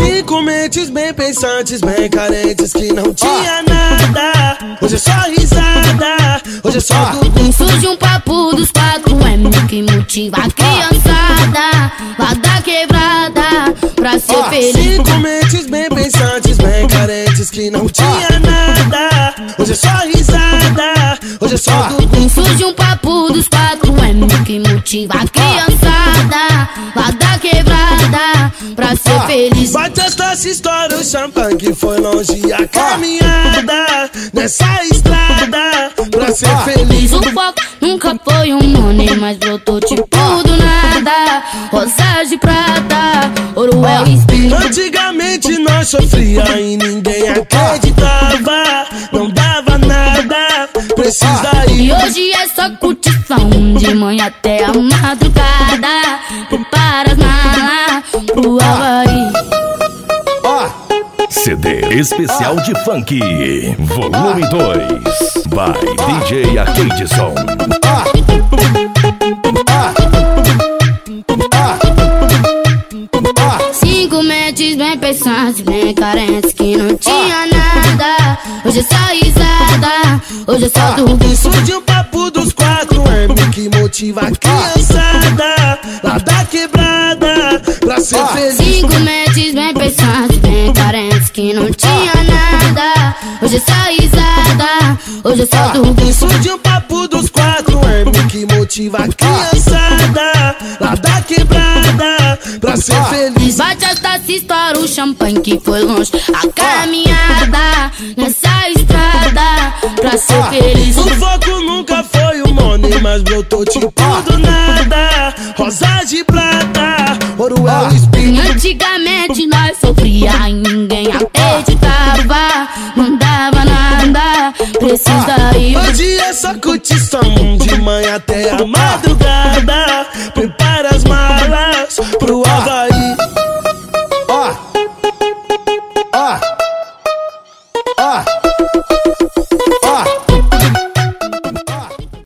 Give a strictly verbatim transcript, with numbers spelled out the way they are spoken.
Cinco mentes bem pensantes, bem carentes, que não tinha nada. Hoje é só risada, hoje é só tudo. Surge um papo dos quatro M que motiva a criançada lá da quebrada pra ser feliz. Cinco mentes bem pensantes, bem carentes, que não tinha nada. Hoje é só risada, hoje é só tudo. Surge um papo dos quatro M que motiva a criançada lá da quebrada pra ser feliz. Vai testar essa história, o champanhe que foi longe a caminhada nessa estrada pra ser feliz. O foco nunca foi um money, mas brotou tipo do nada. Rosas de prata, ouro é o espinho. Antigamente nós sofria e ninguém acreditava, não dava nada, precisa ir. E hoje é só curtição, de manhã até a madrugada. Prepara as malas pro Havaí. C D especial de funk, volume dois, by D J Arcadeson. Cinco mentes bem pensantes, bem carentes, que não tinha nada. Hoje é só risada, hoje é só tudo. Surge o papo dos quatro M que motiva a criançada lá da quebrada pra ser feliz. Cinco mentes bem pensantes, bem carentes, que não tinha nada. Hoje é só risada, hoje é só tudo. Surge o papo dos quatro M que motiva a criançada lá da quebrada pra ser feliz. Bate esta história, o champanhe que foi longe a caminhada nessa estrada pra ser feliz. O foco nunca foi o money, mas brotou tipo do nada. Rosas de prata, ouro é o espinho. Antigamente nós sofria e ninguém acreditava, não dava nada, precisa ir. Hoje é só curtição, de manhã até a madrugada.